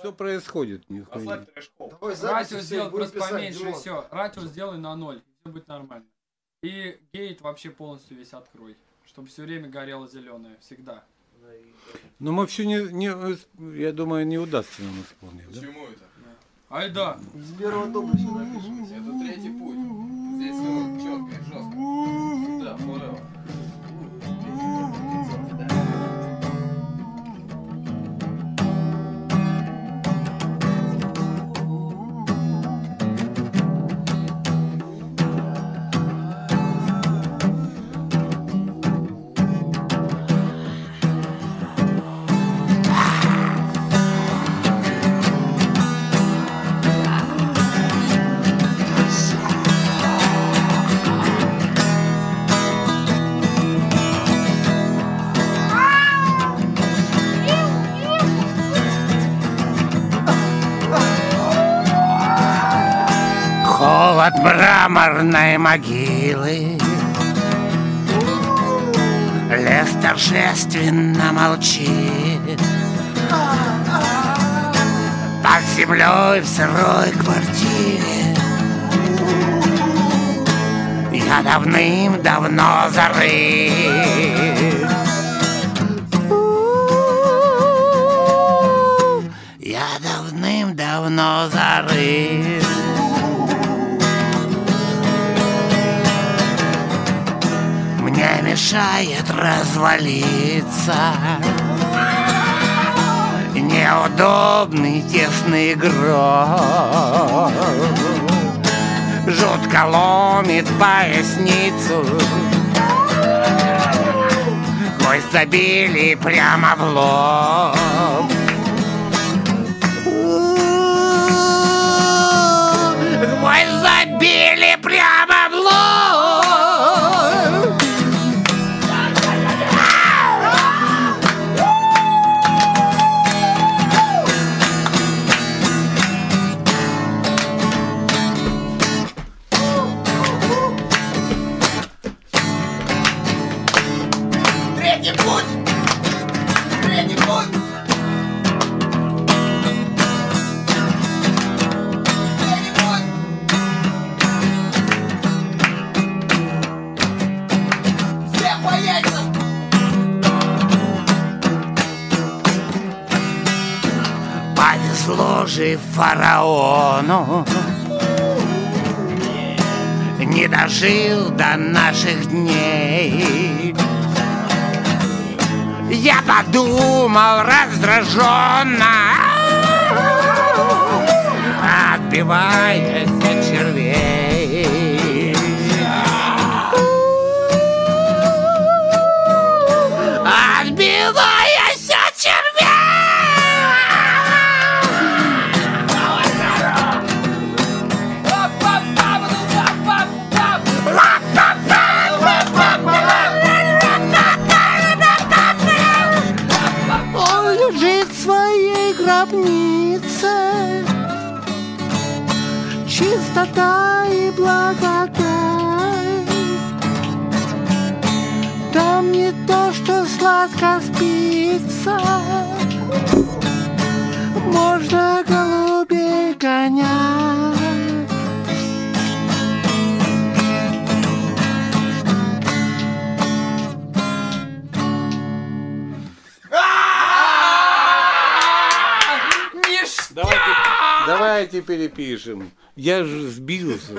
Что происходит? Радиус сделай просто поменьше, и все. Радиус сделай на 0, все будет нормально. И гейт вообще полностью весь открой, чтобы все время горело зеленое, всегда. Но мы все я думаю, не удастся нам исполнить. Почему это? Ай да. С первого тома все напишем. Это третий путь. Здесь все четко и жестко. Сюда, forever. Холод мраморной могилы, лес торжественно молчит. Под землей в сырой квартире я давным-давно зарыт. Я давным-давно зарыт. Мне мешает развалиться неудобный тесный гроб. Жутко ломит поясницу, гвоздь забили прямо в лоб. Гвоздь забили прямо в лоб. Повезло же фараону, не дожил до наших дней. Я подумал раздраженно, отбиваясь от червей. Отбиваясь от червей. Он лежит в своей гробнице, чистота и благодать. Там не то, что сладко спится, можно голубей гонять. Давайте перепишем. Я же сбился.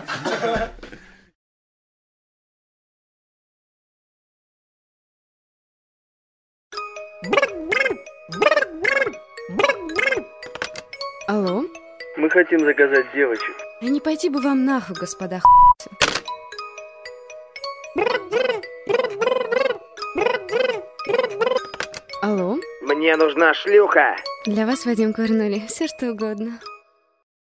Алло? Мы хотим заказать девочек. А не пойти бы вам нахуй, господа Алло? Мне нужна шлюха. Для вас, Вадим Корнули, все что угодно.